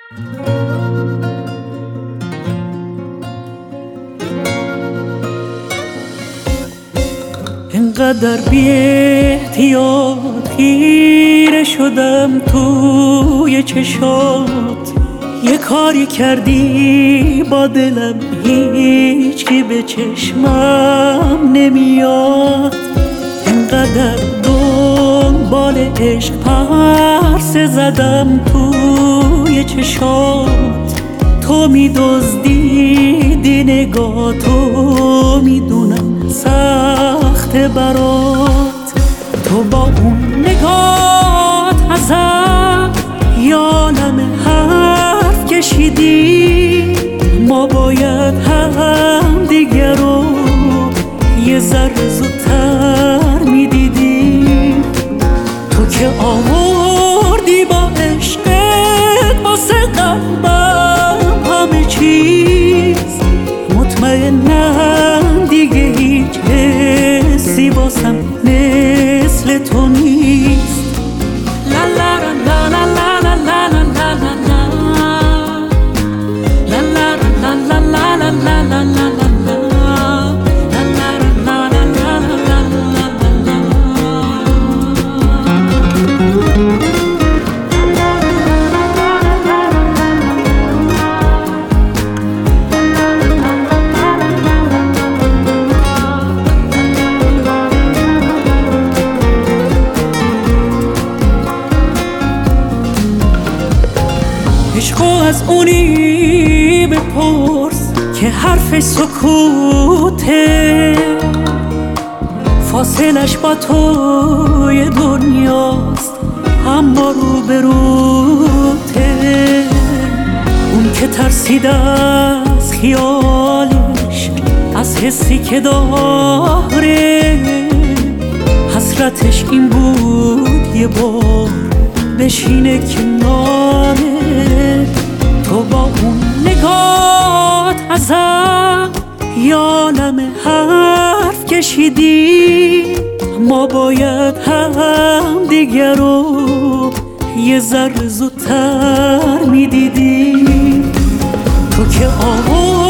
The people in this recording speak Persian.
اینقدر بی احتیاط خیره شدم توی چشات، یه کاری کردی با دلم هیچکی به چشمم نمیاد. اینقدر دنبال عشق پرسه زدم توی چشات، تو می‌دزدیدی نگاهتو، میدونم سخته برات. تو با اون نگات ازم یالم حرف کشیدی، ما باید هم دیگه رو یه ذره زودتر میدیدیم. تو که آوردی با عشقت واسه قلبم همه چیز، مطمئنم دیگه هیچ حسی واسم مثل تو نیست. لا لا لا لا لا لا لا لا لا لا لا لا لا لا لا. عشقو از اونی بپرس که حرف سکوته، فاصلش با توی دنیاست اما رو به روته. اون که ترسید از خیالش، از حسی که داره، حسرتش این بود یه بار بشینه کناره. تو با اون نگات ازم یالم حرف کشیدی، ما باید هم دیگه رو یه ذره زودتر میدیدی. تو که